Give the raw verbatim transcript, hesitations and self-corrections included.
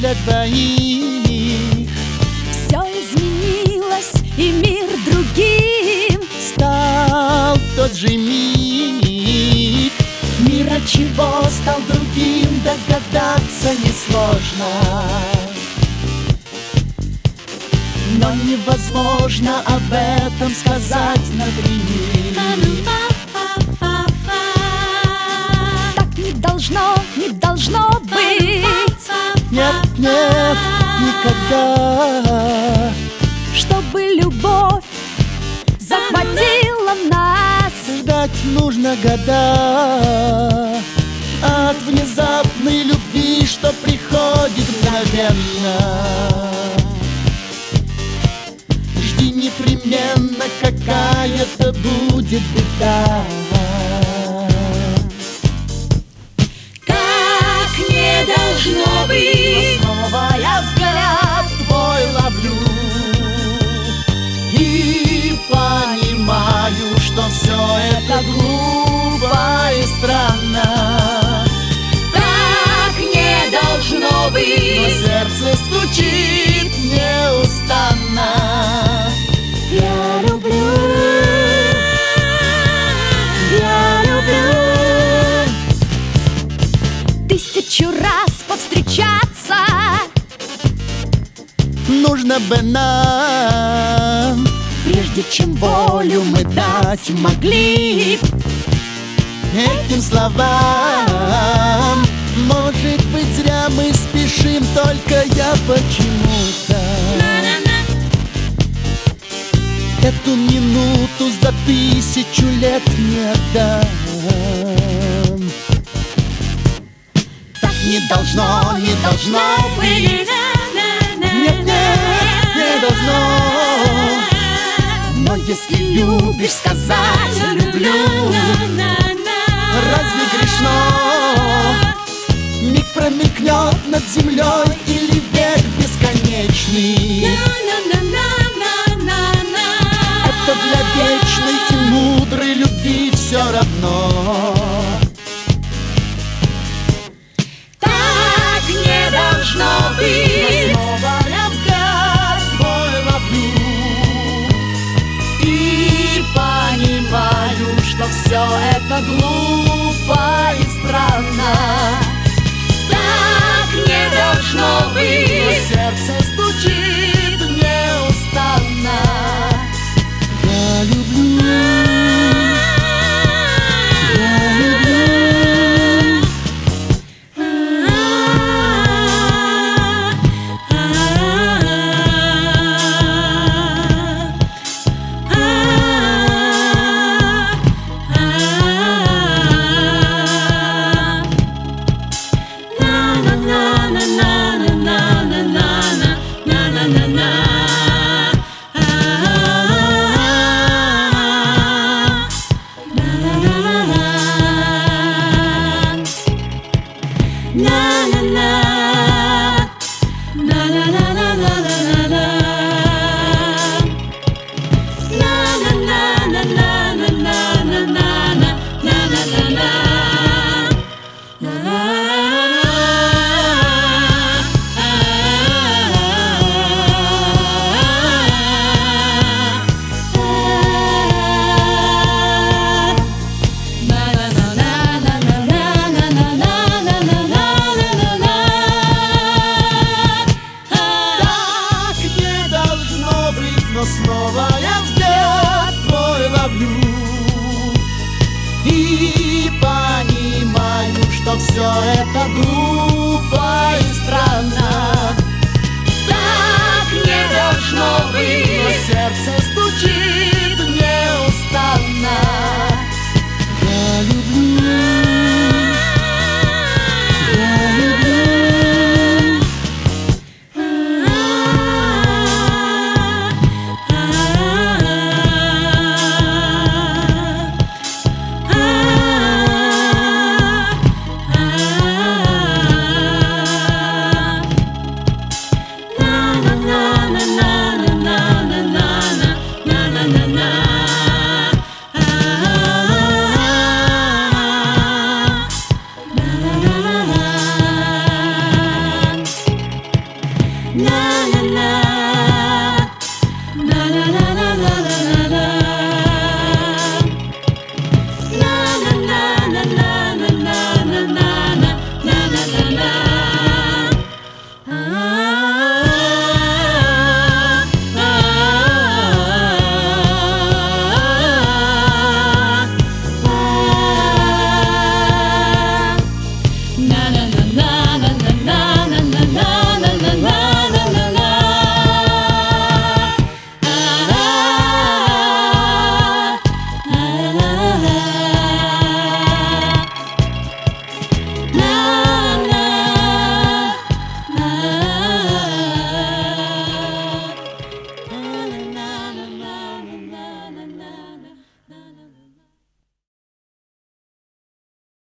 для двоих. Все изменилось, и мир другим Стал в тот же миг. Мир от чего стал другим, догадаться несложно. Но невозможно об этом сказать напрямик. Так не должно, не должно быть. Нет, нет, никогда. Чтобы любовь захватила нас, Ждать нужно года от внезапной любви, что приходит мгновенно. Жди непременно, какая-то будет беда. как не должно быть. Снова я взгляд твой ловлю и понимаю, что все это глупо и странно. Так не должно Но быть. сердце стучит неустанно. Я люблю, я люблю. Тысячу раз повстречаться Нужно бы нам, прежде чем волю мы дать могли. этим словам. Может быть, зря мы спешим, только я почему-то эту минуту за тысячу лет не отдам. Так не должно, не должно быть. Нет, нет, не должно. Но если любишь, сказать люблю. Разве грешно? Миг промелькнет над землей или век бесконечный. Это для вечной и мудрой любви все равно. Так не должно быть. Снова я взгляд твой ловлю и понимаю, что все это глупо и странно. Так не должно Но быть. сердце стучит неустанно. Я люблю, я люблю. Но снова я взгляд твой ловлю и понимаю, что все это глупо